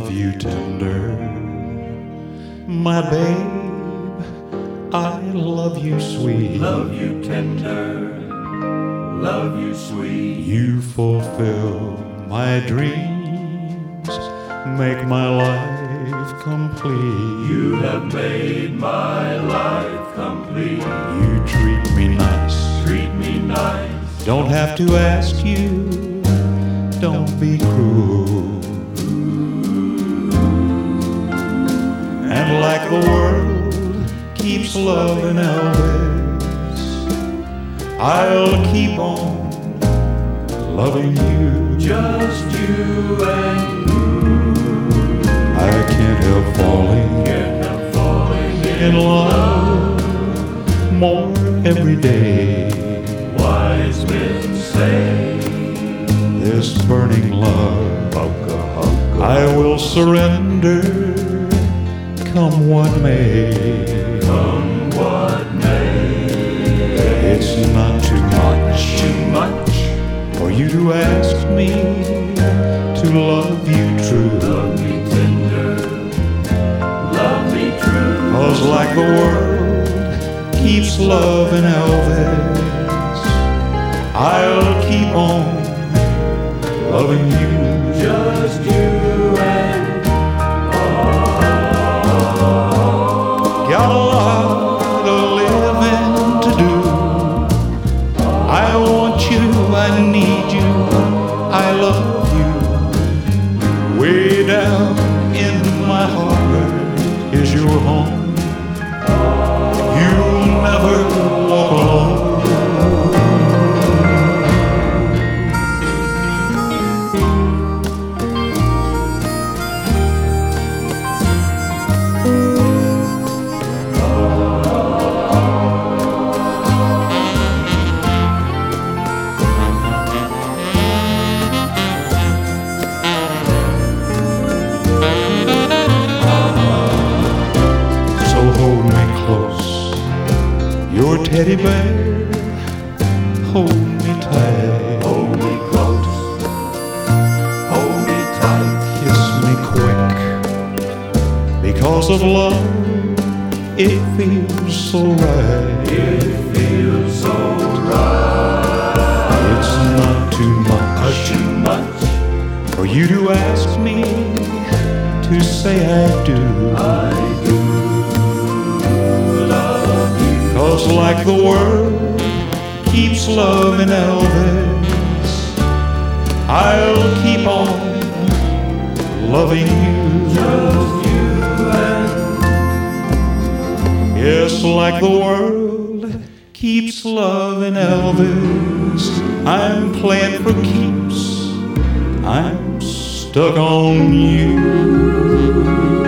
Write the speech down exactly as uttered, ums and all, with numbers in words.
love you tender. My babe, I love you sweet. Love you tender, love you sweet. You fulfill my dreams, make my life complete. You have made my life complete. You treat me nice, Treat me nice. don't have to ask you, don't be cruel. And like the world keeps loving Elvis, I'll keep on loving you. Just you and I can't help falling can't help falling in in love more every day. Wise men say, This burning love Hunka, hunka, I will surrender, come what may. come what may. It's not too much Too much, for you to ask me to love you true. love me tender, love me true. 'Cause like the world keeps loving Elvis, I'll keep on loving you. Just you and Got a lot of living to do. I want you, I need you, I love you. Way down in my heart is your home. You'll never walk alone. Hold me close, your teddy bear, hold me tight. hold me close, hold me tight. Kiss me quick, because of love, it feels so right. It feels so right. It's not too much Too much, for you to ask me to say I do. I do. Cause like the world keeps loving Elvis, I'll keep on loving you. Just you and Yes, like the world keeps loving Elvis, I'm playing for keeps, I'm stuck on you.